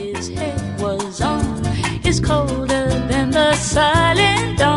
his head was on is colder than the silent dawn.